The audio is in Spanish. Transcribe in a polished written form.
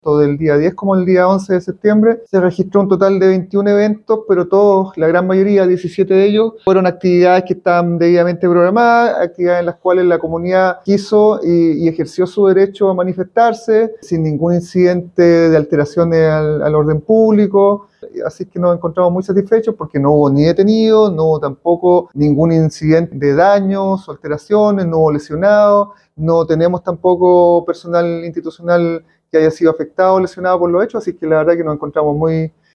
tanto del día 10 como el día 11 de septiembre, se registró un total de 21 eventos, pero todos, la gran mayoría, 17 de ellos, fueron actividades que estaban debidamente programadas, actividades en las cuales la comunidad quiso y ejerció su derecho a manifestarse sin ningún incidente de alteraciones al orden público. Así que nos encontramos muy satisfechos porque no hubo ni detenidos, no hubo tampoco ningún incidente de daños o alteraciones, no hubo lesionados, no tenemos tampoco personal institucional que haya sido afectado o lesionado por los hechos, así que la verdad que nos encontramos muy,